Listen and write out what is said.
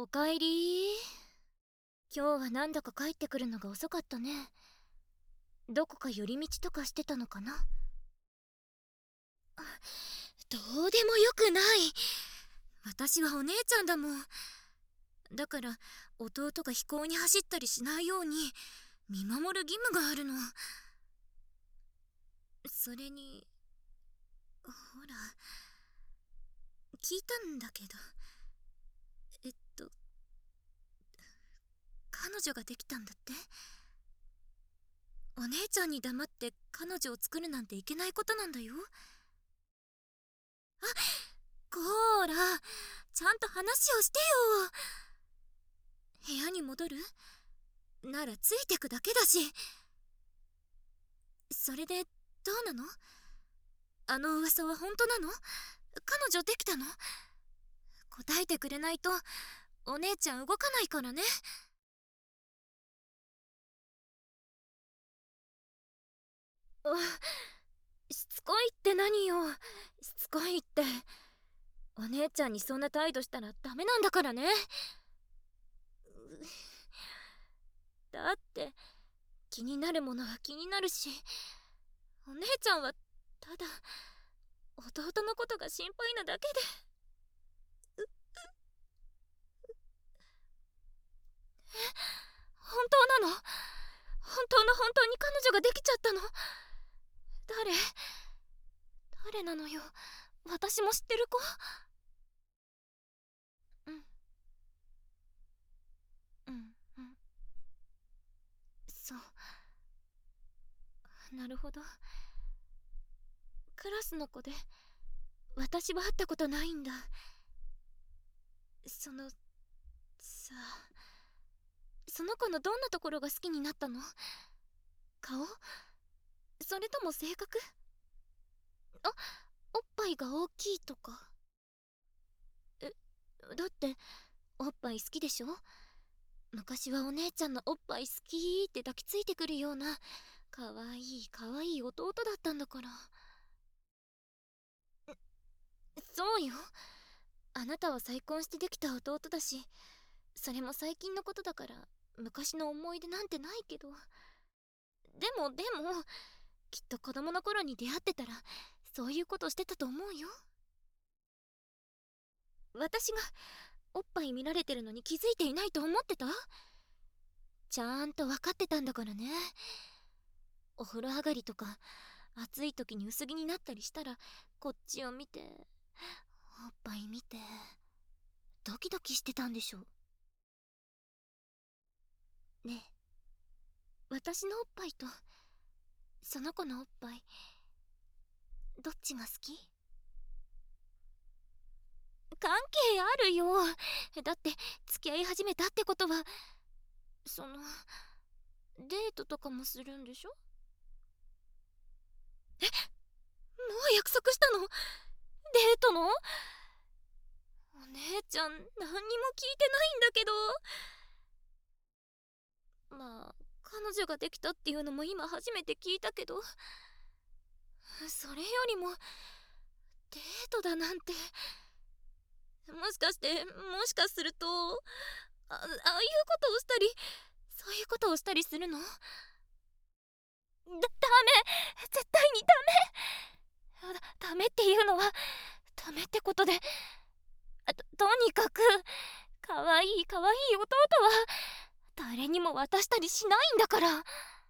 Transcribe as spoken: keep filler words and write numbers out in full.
おかえり。今日はなんだか帰ってくるのが遅かったね。どこか寄り道とかしてたのかな。どうでもよくない。私はお姉ちゃんだもん。だから弟が飛行に走ったりしないように見守る義務があるの。それにほら、聞いたんだけど、えっと彼女ができたんだって。お姉ちゃんに黙って彼女を作るなんていけないことなんだよ。あ、こーら、ちゃんと話をしてよ。部屋に戻るならついてくだけだし。それでどうなの？あの噂は本当なの？彼女できたの？答えてくれないとお姉ちゃん動かないからね。あ、しつこいって何よ。しつこいって。お姉ちゃんにそんな態度したらダメなんだからね。だって気になるものは気になるし、お姉ちゃんはただ弟のことが心配なだけで。え、本当なの？本当の本当に彼女ができちゃったの？誰？誰なのよ。私も知ってる子？うんうんうん、そう、なるほど。クラスの子で私は会ったことないんだ。そのさあ、その子のどんなところが好きになったの？顔？それとも性格？あ、おっぱいが大きいとか。え、だっておっぱい好きでしょ？昔はお姉ちゃんのおっぱい好きって抱きついてくるようなかわいいかわいい弟だったんだから。そうよ、あなたは再婚してできた弟だし、それも最近のことだから昔の思い出なんてないけど、でもでもきっと子供の頃に出会ってたらそういうことしてたと思うよ。私がおっぱい見られてるのに気づいていないと思ってた？ちゃんと分かってたんだからね。お風呂上がりとか暑い時に薄着になったりしたらこっちを見て、おっぱい見てドキドキしてたんでしょ。ねえ、私のおっぱいとその子のおっぱいどっちが好き？関係あるよ。だって付き合い始めたってことは、そのデートとかもするんでしょ？え、もう約束したの？デートの？お姉ちゃん何にも聞いてないんだけど。まあ彼女ができたっていうのも今初めて聞いたけど、それよりもデートだなんて、もしかしてもしかするとあ、ああいうことをしたりそういうことをしたりするの？だ、ダメ、絶対にダメ。だ、ダメっていうのはダメってことで、と、とにかくかわいいかわいい弟は誰にも渡したりしないんだから。